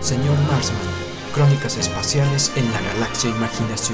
Señor Marsman, Crónicas espaciales en la galaxia Imaginación.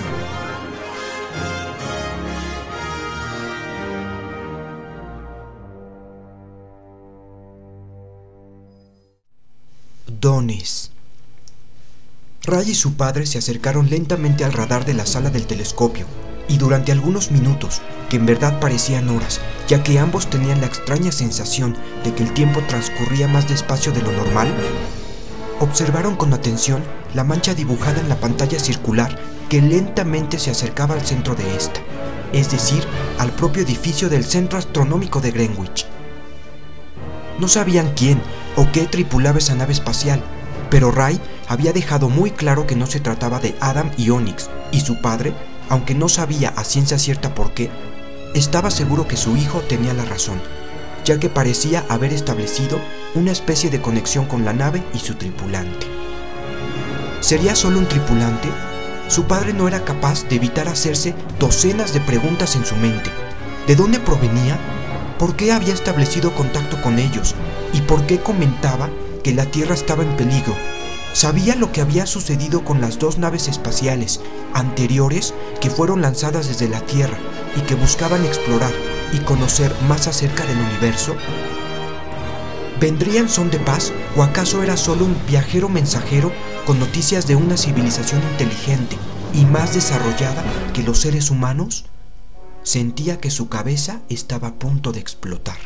Dones. Ray y su padre se acercaron lentamente al radar de la sala del telescopio, y durante algunos minutos, que en verdad parecían horas, ya que ambos tenían la extraña sensación de que el tiempo transcurría más despacio de lo normal, observaron con atención la mancha dibujada en la pantalla circular que lentamente se acercaba al centro de esta, es decir, al propio edificio del Centro Astronómico de Greenwich. No sabían quién o qué tripulaba esa nave espacial, pero Ray había dejado muy claro que no se trataba de Adam y Onyx, y su padre, aunque no sabía a ciencia cierta por qué, estaba seguro que su hijo tenía la razón, ya que parecía haber establecido una especie de conexión con la nave y su tripulante. ¿Sería solo un tripulante? Su padre no era capaz de evitar hacerse docenas de preguntas en su mente. ¿De dónde provenía? ¿Por qué había establecido contacto con ellos? ¿Y por qué comentaba que la Tierra estaba en peligro? Sabía lo que había sucedido con las dos naves espaciales anteriores que fueron lanzadas desde la Tierra y que buscaban explorar y conocer más acerca del universo. ¿Vendría en son de paz o acaso era solo un viajero mensajero con noticias de una civilización inteligente y más desarrollada que los seres humanos? Sentía que su cabeza estaba a punto de explotar.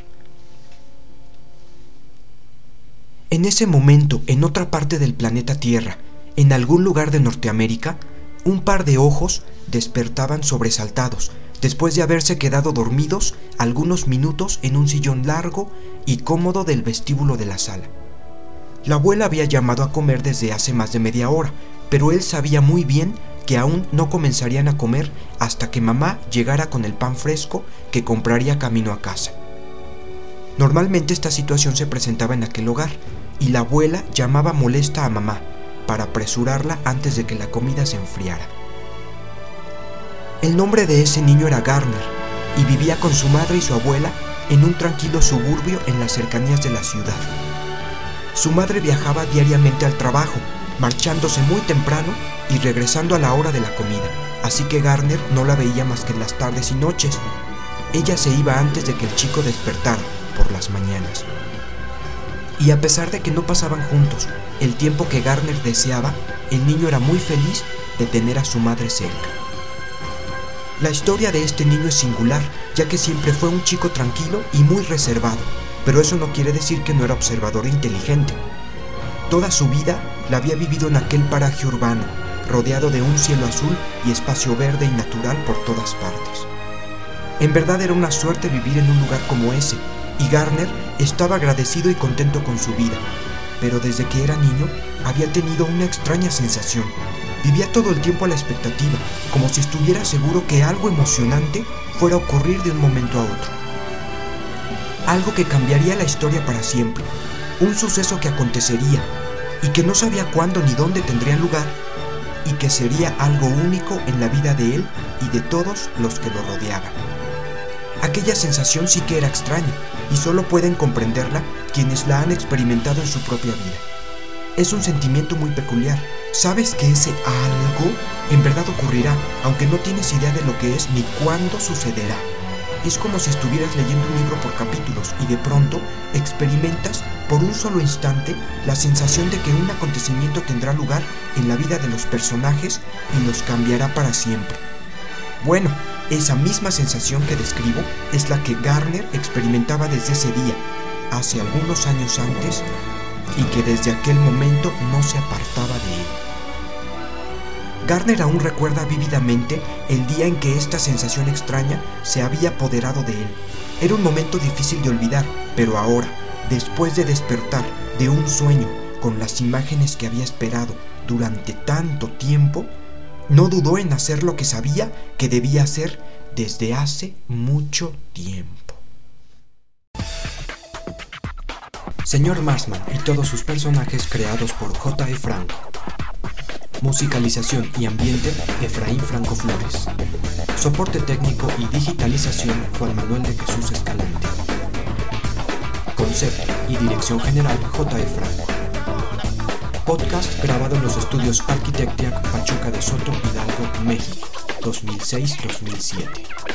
En ese momento, en otra parte del planeta Tierra, en algún lugar de Norteamérica, un par de ojos despertaban sobresaltados después de haberse quedado dormidos algunos minutos en un sillón largo y cómodo del vestíbulo de la sala. La abuela había llamado a comer desde hace más de media hora, pero él sabía muy bien que aún no comenzarían a comer hasta que mamá llegara con el pan fresco que compraría camino a casa. Normalmente esta situación se presentaba en aquel hogar, y la abuela llamaba molesta a mamá para apresurarla antes de que la comida se enfriara. El nombre de ese niño era Garner, y vivía con su madre y su abuela en un tranquilo suburbio en las cercanías de la ciudad. Su madre viajaba diariamente al trabajo, marchándose muy temprano y regresando a la hora de la comida, así que Garner no la veía más que en las tardes y noches. Ella se iba antes de que el chico despertara por las mañanas. Y a pesar de que no pasaban juntos el tiempo que Garner deseaba, el niño era muy feliz de tener a su madre cerca. La historia de este niño es singular, ya que siempre fue un chico tranquilo y muy reservado, pero eso no quiere decir que no era observador e inteligente. Toda su vida la había vivido en aquel paraje urbano, rodeado de un cielo azul y espacio verde y natural por todas partes. En verdad era una suerte vivir en un lugar como ese, y Garner estaba agradecido y contento con su vida, pero desde que era niño había tenido una extraña sensación. Vivía todo el tiempo a la expectativa, como si estuviera seguro que algo emocionante fuera a ocurrir de un momento a otro. Algo que cambiaría la historia para siempre, un suceso que acontecería y que no sabía cuándo ni dónde tendría lugar, y que sería algo único en la vida de él y de todos los que lo rodeaban. Aquella sensación sí que era extraña, y solo pueden comprenderla quienes la han experimentado en su propia vida. Es un sentimiento muy peculiar. Sabes que ese algo en verdad ocurrirá, aunque no tienes idea de lo que es ni cuándo sucederá. Es como si estuvieras leyendo un libro por capítulos y de pronto experimentas por un solo instante la sensación de que un acontecimiento tendrá lugar en la vida de los personajes y los cambiará para siempre. Bueno, esa misma sensación que describo es la que Garner experimentaba desde ese día, hace algunos años antes, y que desde aquel momento no se apartaba de él. Garner aún recuerda vívidamente el día en que esta sensación extraña se había apoderado de él. Era un momento difícil de olvidar, pero ahora, después de despertar de un sueño con las imágenes que había esperado durante tanto tiempo, no dudó en hacer lo que sabía que debía hacer desde hace mucho tiempo. Señor Marsman y todos sus personajes creados por J.E. Franco. Musicalización y ambiente, Efraín Franco Flores. Soporte técnico y digitalización, Juan Manuel de Jesús Escalante. Concepto y dirección general, J.E. Franco. Podcast grabado en los estudios Arquitectia Pachuca de Soto, Hidalgo, México, 2006-2007.